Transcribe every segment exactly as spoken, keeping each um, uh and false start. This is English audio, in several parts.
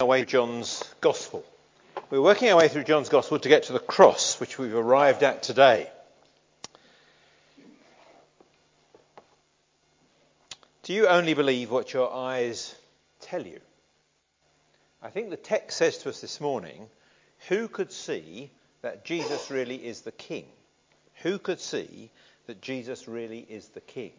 way through John's Gospel. We're working our way through John's Gospel to get to the cross, which we've arrived at today. Do you only believe what your eyes tell you? I think the text says to us this morning, who could see that Jesus really is the King? Who could see that Jesus really is the King?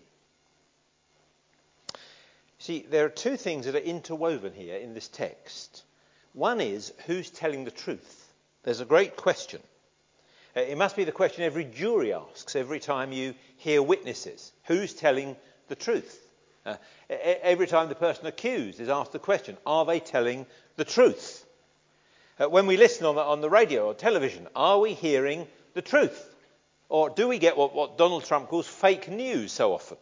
See, there are two things that are interwoven here in this text. One is, who's telling the truth? There's a great question. Uh, it must be the question every jury asks every time you hear witnesses. Who's telling the truth? Uh, every time the person accused is asked the question, are they telling the truth? Uh, when we listen on the, on the radio or television, are we hearing the truth? Or do we get what, what Donald Trump calls fake news so often?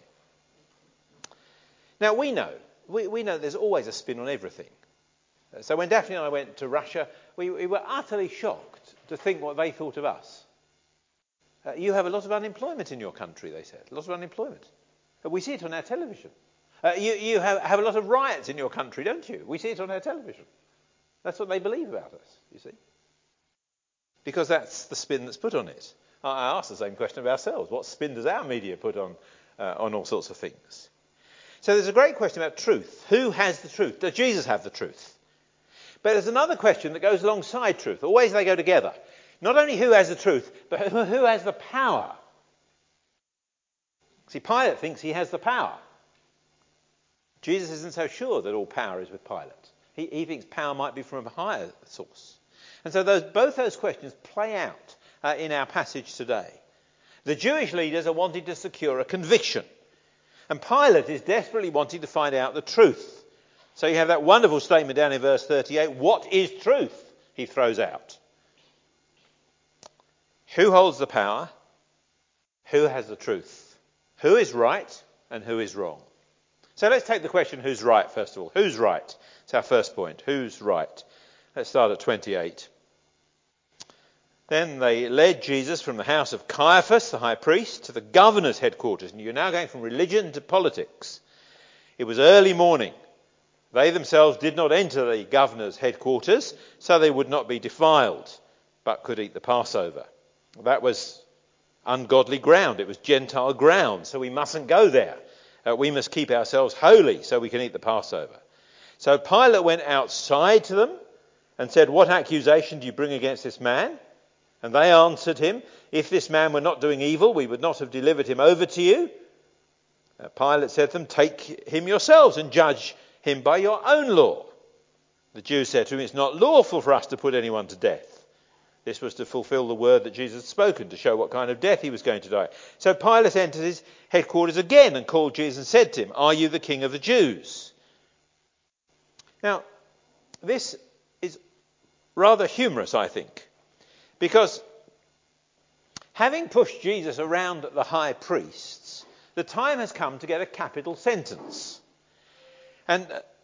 Now, we know, we, we know there's always a spin on everything. Uh, so when Daphne and I went to Russia, we, we were utterly shocked to think what they thought of us. Uh, you have a lot of unemployment in your country, they said. A lot of unemployment. Uh, we see it on our television. Uh, you you have, have a lot of riots in your country, don't you? We see it on our television. That's what they believe about us, you see. Because that's the spin that's put on it. I ask the same question of ourselves. What spin does our media put on, uh, on all sorts of things? So there's a great question about truth. Who has the truth? Does Jesus have the truth? But there's another question that goes alongside truth. Always they go together. Not only who has the truth, but who, who has the power? See, Pilate thinks he has the power. Jesus isn't so sure that all power is with Pilate. He, he thinks power might be from a higher source. And so those, both those questions play out uh, in our passage today. The Jewish leaders are wanting to secure a conviction. And Pilate is desperately wanting to find out the truth. So you have that wonderful statement down in verse thirty-eight. What is truth? He throws out. Who holds the power? Who has the truth? Who is right and who is wrong? So let's take the question, who's right, first of all. Who's right? It's our first point. Who's right? Let's start at twenty-eight. Then they led Jesus from the house of Caiaphas, the high priest, to the governor's headquarters. And you're now going from religion to politics. It was early morning. They themselves did not enter the governor's headquarters, so they would not be defiled, but could eat the Passover. That was ungodly ground. It was Gentile ground, so we mustn't go there. Uh, we must keep ourselves holy so we can eat the Passover. So Pilate went outside to them and said, what accusation do you bring against this man? And they answered him, if this man were not doing evil, we would not have delivered him over to you. Uh, Pilate said to them, take him yourselves and judge him by your own law. The Jews said to him, it's not lawful for us to put anyone to death. This was to fulfill the word that Jesus had spoken, to show what kind of death he was going to die. So Pilate entered his headquarters again and called Jesus and said to him, are you the king of the Jews? Now, this is rather humorous, I think. Because having pushed Jesus around the high priests, the time has come to get a capital sentence. And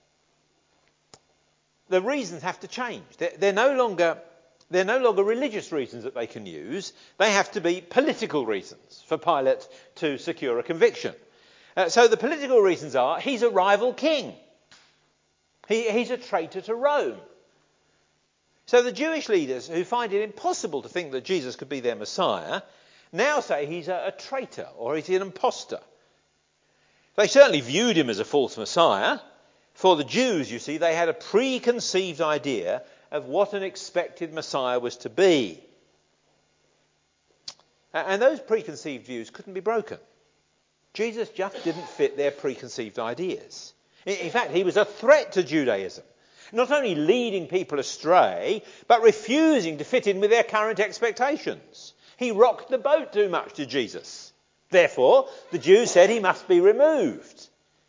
the reasons have to change. They're, they're no longer, they're no longer religious reasons that they can use. They have to be political reasons for Pilate to secure a conviction. Uh, so the political reasons are, he's a rival king. He, he's a traitor to Rome. So the Jewish leaders, who find it impossible to think that Jesus could be their Messiah, now say he's a, a traitor or he's an imposter. They certainly viewed him as a false Messiah. For the Jews, you see, they had a preconceived idea of what an expected Messiah was to be. And those preconceived views couldn't be broken. Jesus just didn't fit their preconceived ideas. In fact, he was a threat to Judaism. Not only leading people astray, but refusing to fit in with their current expectations. He rocked the boat too much to Jesus. Therefore, the Jews said he must be removed.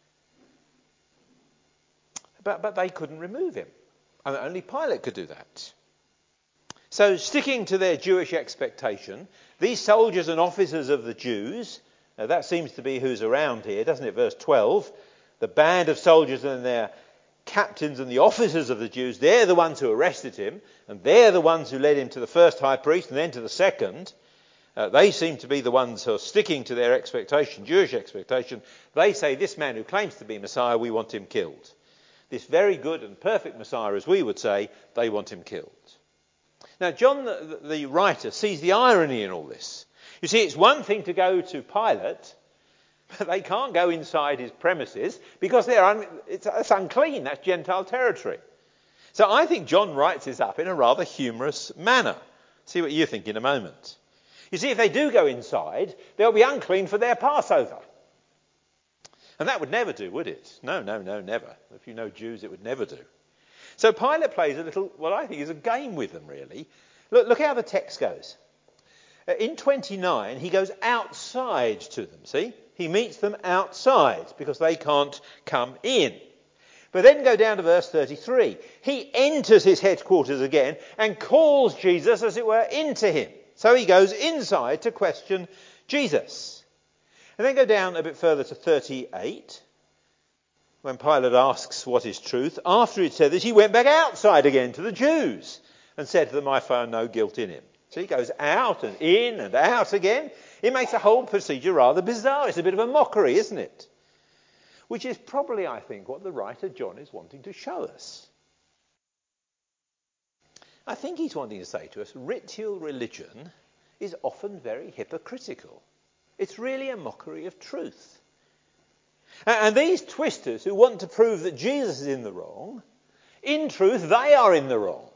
But, but they couldn't remove him. And only Pilate could do that. So, sticking to their Jewish expectation, these soldiers and officers of the Jews, now that seems to be who's around here, doesn't it? Verse twelve, the band of soldiers and their captains and the officers of the Jews, they're the ones who arrested him, and they're the ones who led him to the first high priest and then to the second. Uh, they seem to be the ones who are sticking to their expectation, Jewish expectation. They say, this man who claims to be Messiah, we want him killed. This very good and perfect Messiah, as we would say, they want him killed. Now, John, the, the writer, sees the irony in all this. You see, it's one thing to go to Pilate, but they can't go inside his premises because they're un, it's, it's unclean. That's Gentile territory. So I think John writes this up in a rather humorous manner. See what you think in a moment. You see, if they do go inside, they'll be unclean for their Passover. And that would never do, would it? No, no, no, never. If you know Jews, it would never do. So Pilate plays a little, what I think is a game with them, really. Look, look how the text goes. In twenty-nine, he goes outside to them, see? He meets them outside because they can't come in. But then go down to verse thirty-three. He enters his headquarters again and calls Jesus, as it were, into him. So he goes inside to question Jesus. And then go down a bit further to thirty-eight, when Pilate asks what is truth. After he'd said this, he went back outside again to the Jews and said to them, I found no guilt in him. So he goes out and in and out again. It makes the whole procedure rather bizarre. It's a bit of a mockery, isn't it? Which is probably, I think, what the writer John is wanting to show us. I think he's wanting to say to us, ritual religion is often very hypocritical. It's really a mockery of truth. And these twisters who want to prove that Jesus is in the wrong, in truth, they are in the wrong.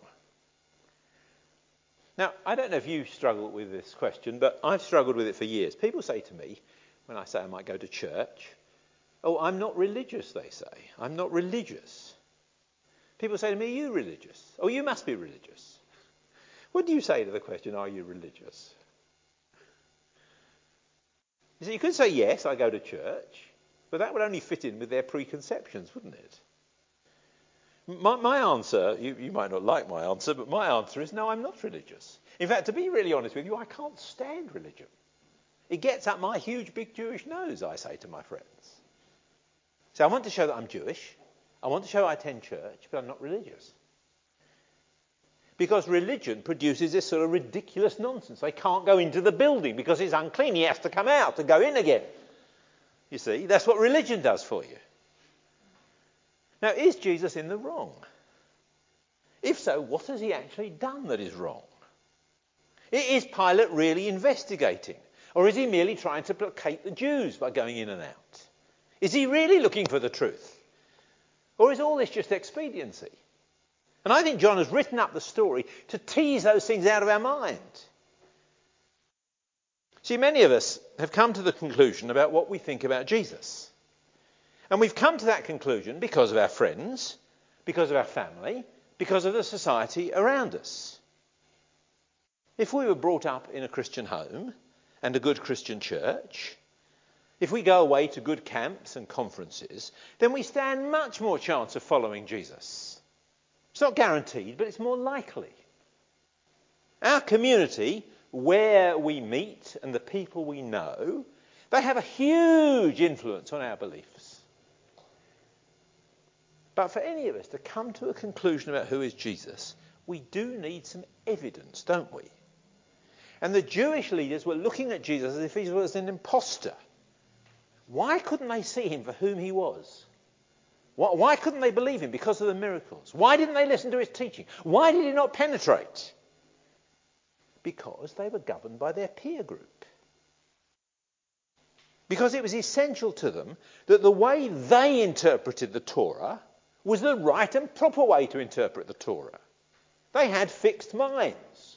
Now, I don't know if you struggle with this question, but I've struggled with it for years. People say to me, when I say I might go to church, oh, I'm not religious, they say. I'm not religious. People say to me, are you religious? Oh, you must be religious. What do you say to the question, are you religious? You see, you could say, yes, I go to church, but that would only fit in with their preconceptions, wouldn't it? My, my answer, you, you might not like my answer, but my answer is no, I'm not religious. In fact, to be really honest with you, I can't stand religion. It gets up my huge, big Jewish nose, I say to my friends. So I want to show that I'm Jewish. I want to show I attend church, but I'm not religious. Because religion produces this sort of ridiculous nonsense. They can't go into the building because it's unclean. He has to come out to go in again. You see, that's what religion does for you. Now, is Jesus in the wrong? If so, what has he actually done that is wrong? Is Pilate really investigating? Or is he merely trying to placate the Jews by going in and out? Is he really looking for the truth? Or is all this just expediency? And I think John has written up the story to tease those things out of our mind. See, many of us have come to the conclusion about what we think about Jesus. And we've come to that conclusion because of our friends, because of our family, because of the society around us. If we were brought up in a Christian home and a good Christian church, if we go away to good camps and conferences, then we stand much more chance of following Jesus. It's not guaranteed, but it's more likely. Our community, where we meet and the people we know, they have a huge influence on our beliefs. But for any of us to come to a conclusion about who is Jesus, we do need some evidence, don't we? And the Jewish leaders were looking at Jesus as if he was an imposter. Why couldn't they see him for whom he was? Why couldn't they believe him? Because of the miracles. Why didn't they listen to his teaching? Why did he not penetrate? Because they were governed by their peer group. Because it was essential to them that the way they interpreted the Torah was the right and proper way to interpret the Torah. They had fixed minds.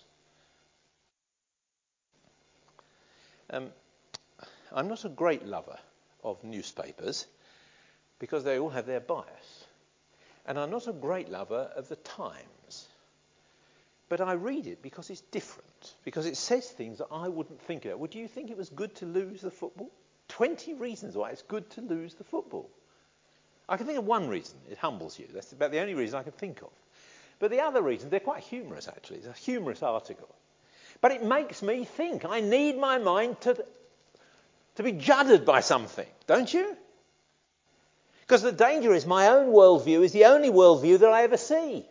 Um, I'm not a great lover of newspapers because they all have their bias. And I'm not a great lover of the Times. But I read it because it's different, because it says things that I wouldn't think about. Would you think it was good to lose the football? twenty reasons why it's good to lose the football. I can think of one reason. It humbles you. That's about the only reason I can think of. But the other reasons, they're quite humorous, actually. It's a humorous article. But it makes me think. I need my mind to, to be judged by something, don't you? Because the danger is my own worldview is the only worldview that I ever see.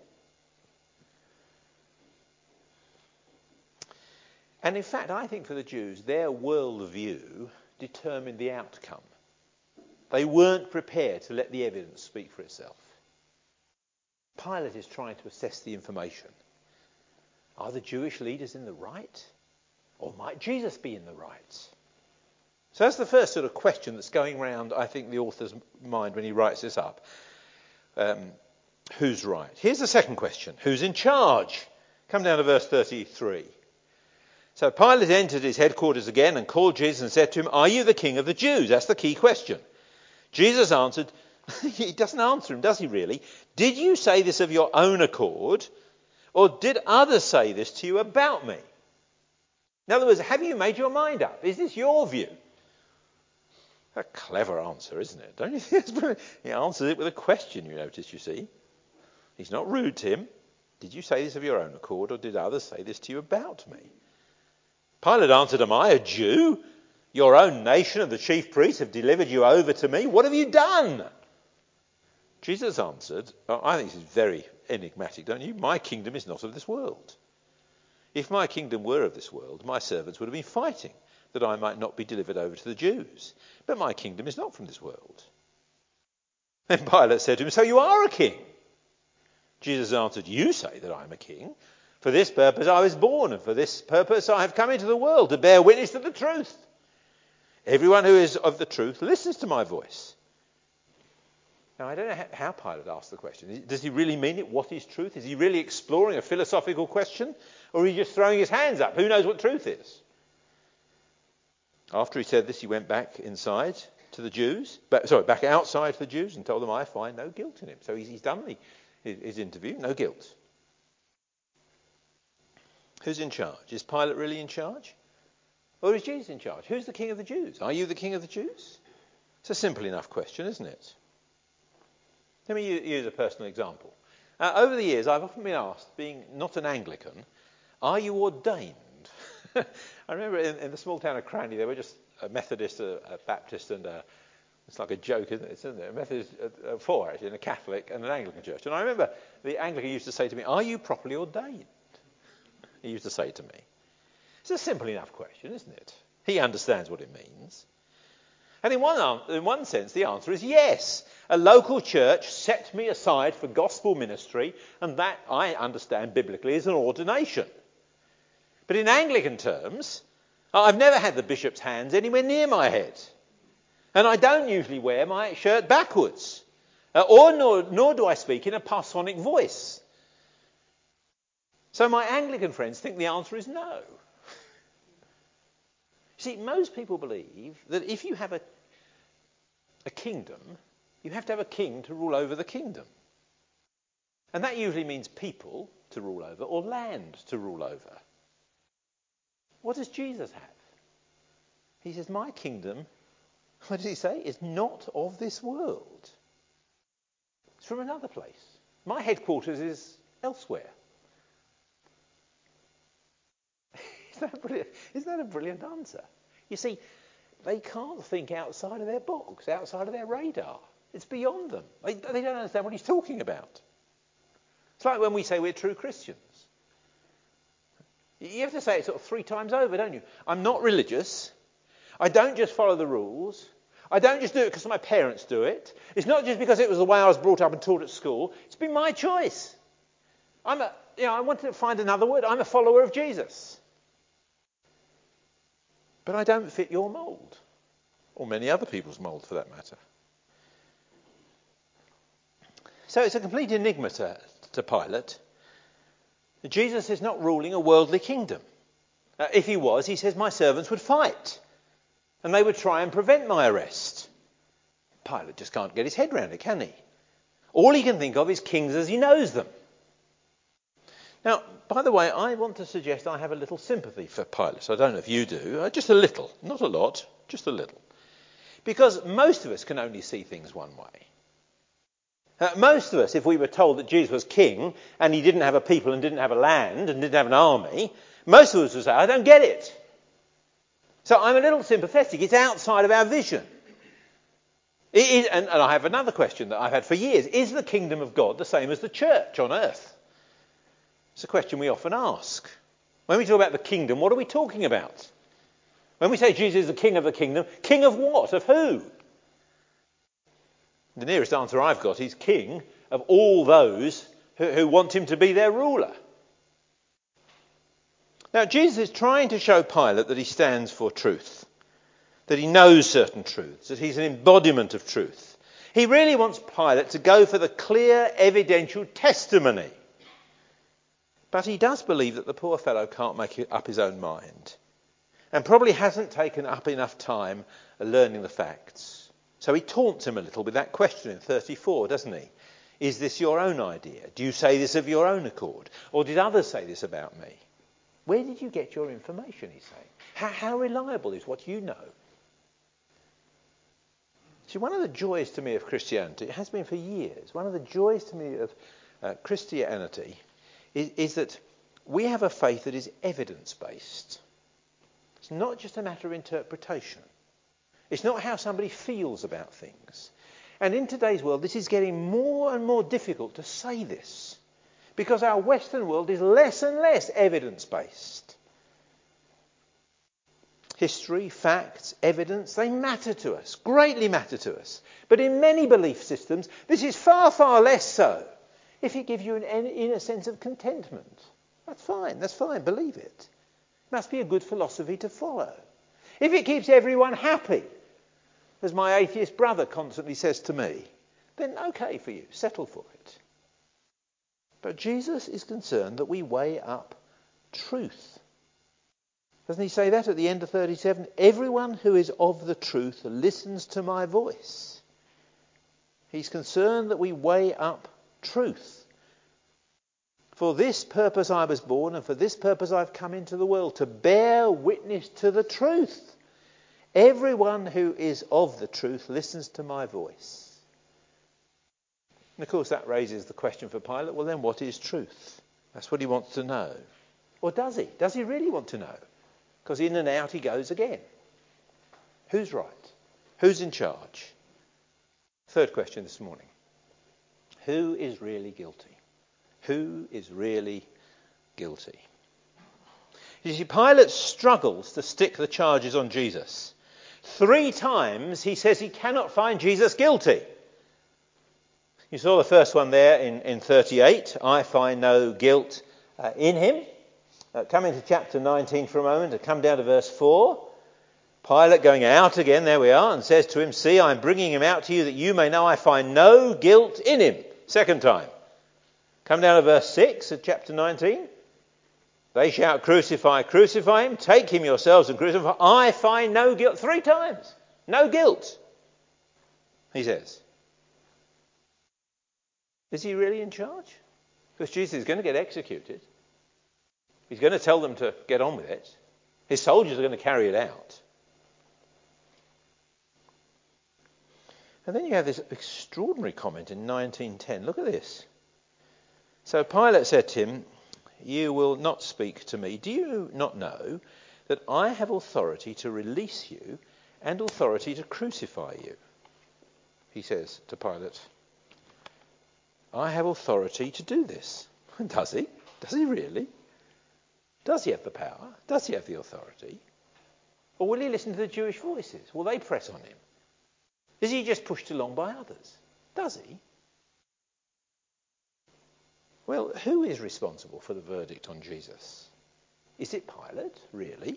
And in fact, I think for the Jews, their worldview determined the outcome. They weren't prepared to let the evidence speak for itself. Pilate is trying to assess the information. Are the Jewish leaders in the right? Or might Jesus be in the right? So that's the first sort of question that's going around, I think, the author's mind when he writes this up. Um, who's right? Here's the second question. Who's in charge? Come down to verse thirty-three. So Pilate entered his headquarters again and called Jesus and said to him, "Are you the king of the Jews?" That's the key question. Jesus answered, he doesn't answer him, does he really? "Did you say this of your own accord, or did others say this to you about me?" In other words, have you made your mind up? Is this your view? A clever answer, isn't it? Don't you think it's brilliant? He answers it with a question, you notice, you see. He's not rude to him. "Did you say this of your own accord, or did others say this to you about me?" Pilate answered, "Am I a Jew? Your own nation and the chief priests have delivered you over to me. What have you done?" Jesus answered, oh, I think this is very enigmatic, don't you? "My kingdom is not of this world. If my kingdom were of this world, my servants would have been fighting, that I might not be delivered over to the Jews. But my kingdom is not from this world." Then Pilate said to him, "So you are a king?" Jesus answered, "You say that I am a king. For this purpose I was born, and for this purpose I have come into the world, to bear witness to the truth. Everyone who is of the truth listens to my voice." Now, I don't know how Pilate asked the question. Does he really mean it? What is truth? Is he really exploring a philosophical question? Or is he just throwing his hands up? Who knows what truth is? After he said this, he went back inside to the Jews, back, sorry, back outside to the Jews and told them, "I find no guilt in him." So he's, he's done the, his, his interview, no guilt. Who's in charge? Is Pilate really in charge? Or is Jesus in charge? Who's the king of the Jews? Are you the king of the Jews? It's a simple enough question, isn't it? Let me use a personal example. Uh, over the years, I've often been asked, being not an Anglican, are you ordained? I remember in, in the small town of Cranley, there were just a Methodist, a, a Baptist, and a, it's like a joke, isn't it? Isn't it? A Methodist, uh, four actually, and a Catholic, and an Anglican church. And I remember the Anglican used to say to me, "Are you properly ordained?" He used to say to me. It's a simple enough question, isn't it? He understands what it means. And in one, in one sense, the answer is yes. A local church set me aside for gospel ministry, and that, I understand biblically, is an ordination. But in Anglican terms, I've never had the bishop's hands anywhere near my head. And I don't usually wear my shirt backwards. Uh, or nor, nor do I speak in a parsonic voice. So my Anglican friends think the answer is no. See, most people believe that if you have a, a kingdom, you have to have a king to rule over the kingdom. And that usually means people to rule over or land to rule over. What does Jesus have? He says, "My kingdom," what does he say, "is not of this world. It's from another place. My headquarters is elsewhere." Isn't that brilliant? Isn't that a brilliant answer? You see, they can't think outside of their box, outside of their radar. It's beyond them. They, they don't understand what he's talking about. It's like when we say we're true Christians. You have to say it sort of three times over, don't you? I'm not religious. I don't just follow the rules. I don't just do it because my parents do it. It's not just because it was the way I was brought up and taught at school. It's been my choice. I'm a, you know, I wanted to find another word. I'm a follower of Jesus. But I don't fit your mould, or many other people's mould for that matter. So it's a complete enigma to, to Pilate. Jesus is not ruling a worldly kingdom. Uh, if he was, he says, my servants would fight, and they would try and prevent my arrest. Pilate just can't get his head around it, can he? All he can think of is kings as he knows them. Now, by the way, I want to suggest I have a little sympathy for Pilate. I don't know if you do. Uh, just a little. Not a lot. Just a little. Because most of us can only see things one way. Uh, most of us, if we were told that Jesus was king and he didn't have a people and didn't have a land and didn't have an army, most of us would say, I don't get it. So I'm a little sympathetic. It's outside of our vision. It is, and, and I have another question that I've had for years. Is the kingdom of God the same as the church on earth? It's a question we often ask. When we talk about the kingdom, what are we talking about? When we say Jesus is the king of the kingdom, king of what? Of who? The nearest answer I've got is king of all those who, who want him to be their ruler. Now, Jesus is trying to show Pilate that he stands for truth, that he knows certain truths, that he's an embodiment of truth. He really wants Pilate to go for the clear, evidential testimony. But he does believe that the poor fellow can't make up his own mind, and probably hasn't taken up enough time learning the facts. So he taunts him a little with that question in thirty-four, doesn't he? Is this your own idea? Do you say this of your own accord? Or did others say this about me? Where did you get your information, he's saying? How, how reliable is what you know? See, one of the joys to me of Christianity, it has been for years, one of the joys to me of uh, Christianity is, is that we have a faith that is evidence-based. It's not just a matter of interpretation. It's not how somebody feels about things. And in today's world, this is getting more and more difficult to say this, because our Western world is less and less evidence-based. History, facts, evidence, they matter to us, greatly matter to us. But in many belief systems, this is far, far less so. If it gives you an inner sense of contentment, that's fine, that's fine, believe it. It must be a good philosophy to follow. If it keeps everyone happy, as my atheist brother constantly says to me, then okay for you, settle for it. But Jesus is concerned that we weigh up truth. Doesn't he say that at the end of thirty-seven? Everyone who is of the truth listens to my voice. He's concerned that we weigh up truth. For this purpose I was born, and for this purpose I've come into the world, to bear witness to the truth. Everyone who is of the truth listens to my voice. And of course that raises the question for Pilate, well then what is truth? That's what he wants to know. Or does he? Does he really want to know? Because in and out he goes again. Who's right? Who's in charge? Third question this morning. Who is really guilty? Who is really guilty? You see, Pilate struggles to stick the charges on Jesus. Three times he says he cannot find Jesus guilty. You saw the first one there in, in thirty-eight. I find no guilt uh, in him. Uh, come into chapter nineteen for a moment and come down to verse four. Pilate going out again, there we are, and says to him, see, I'm bringing him out to you that you may know I find no guilt in him. Second time. Come down to verse six of chapter nineteen. They shout, crucify, crucify him. Take him yourselves and crucify. I find no guilt. Three times. No guilt, he says. Is he really in charge? Because Jesus is going to get executed. He's going to tell them to get on with it. His soldiers are going to carry it out. And then you have this extraordinary comment in nineteen ten. Look at this. So Pilate said to him, you will not speak to me. Do you not know that I have authority to release you and authority to crucify you? He says to Pilate, I have authority to do this. Does he? Does he really? Does he have the power? Does he have the authority? Or will he listen to the Jewish voices? Will they press on him? Is he just pushed along by others? Does he? Well, who is responsible for the verdict on Jesus? Is it Pilate, really?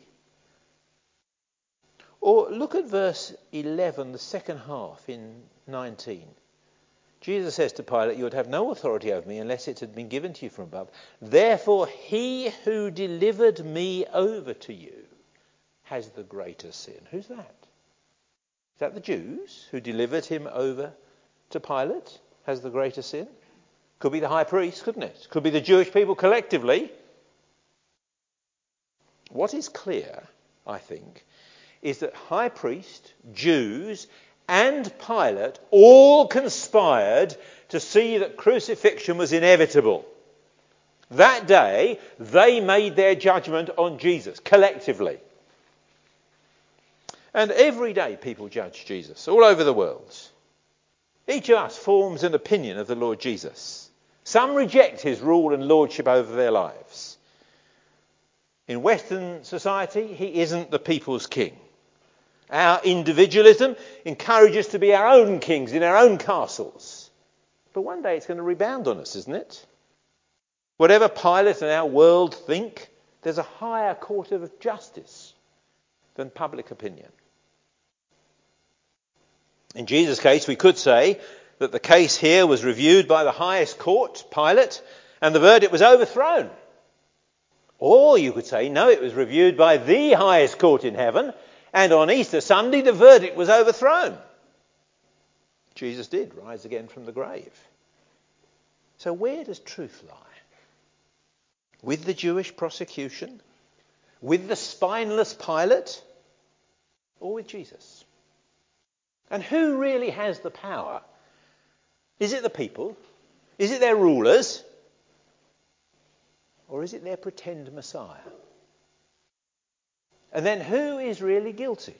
Or look at verse eleven, the second half in nineteen. Jesus says to Pilate, you would have no authority over me unless it had been given to you from above. Therefore, he who delivered me over to you has the greater sin. Who's that? Is that the Jews who delivered him over to Pilate has the greater sin? Could be the high priest, couldn't it? Could be the Jewish people collectively. What is clear, I think, is that high priest, Jews, and Pilate all conspired to see that crucifixion was inevitable. That day, they made their judgment on Jesus, collectively. And every day people judge Jesus, all over the world. Each of us forms an opinion of the Lord Jesus. Some reject his rule and lordship over their lives. In Western society, he isn't the people's king. Our individualism encourages us to be our own kings in our own castles. But one day it's going to rebound on us, isn't it? Whatever Pilate and our world think, there's a higher court of justice than public opinion. In Jesus' case, we could say that the case here was reviewed by the highest court, Pilate, and the verdict was overthrown. Or you could say, no, it was reviewed by the highest court in heaven, and on Easter Sunday the verdict was overthrown. Jesus did rise again from the grave. So where does truth lie? With the Jewish prosecution? With the spineless Pilate? Or with Jesus? And who really has the power? Is it the people? Is it their rulers? Or is it their pretend Messiah? And then who is really guilty?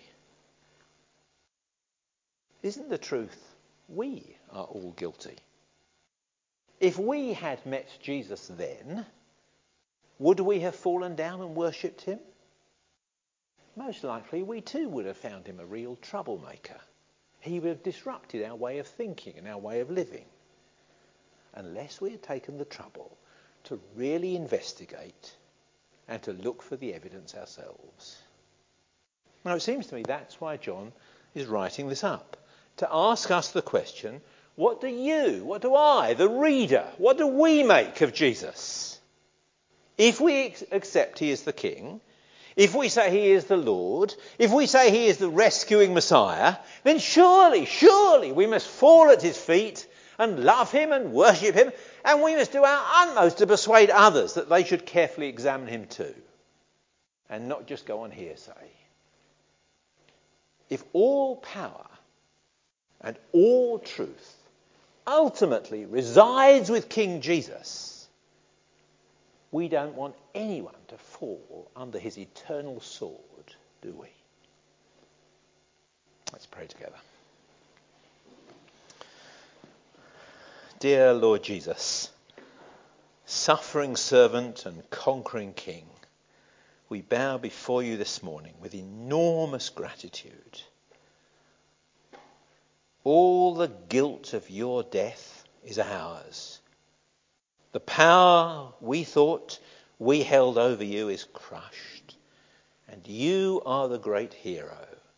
Isn't the truth we are all guilty? If we had met Jesus then, would we have fallen down and worshipped him? Most likely we too would have found him a real troublemaker. He would have disrupted our way of thinking and our way of living, unless we had taken the trouble to really investigate and to look for the evidence ourselves. Now it seems to me that's why John is writing this up, to ask us the question, what do you, what do I, the reader, what do we make of Jesus? If we ex- accept he is the King, if we say he is the Lord, if we say he is the rescuing Messiah, then surely, surely we must fall at his feet and love him and worship him, and we must do our utmost to persuade others that they should carefully examine him too, and not just go on hearsay. If all power and all truth ultimately resides with King Jesus, we don't want anyone to fall under his eternal sword, do we? Let's pray together. Dear Lord Jesus, suffering servant and conquering King, we bow before you this morning with enormous gratitude. All the guilt of your death is ours. The power we thought we held over you is crushed, and you are the great hero.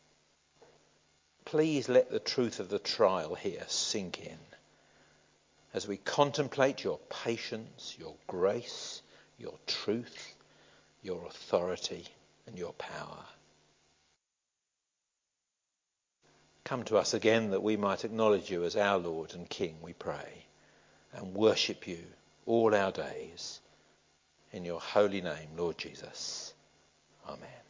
Please let the truth of the trial here sink in as we contemplate your patience, your grace, your truth, your authority, and your power. Come to us again that we might acknowledge you as our Lord and King, we pray, and worship you all our days. In your holy name, Lord Jesus. Amen.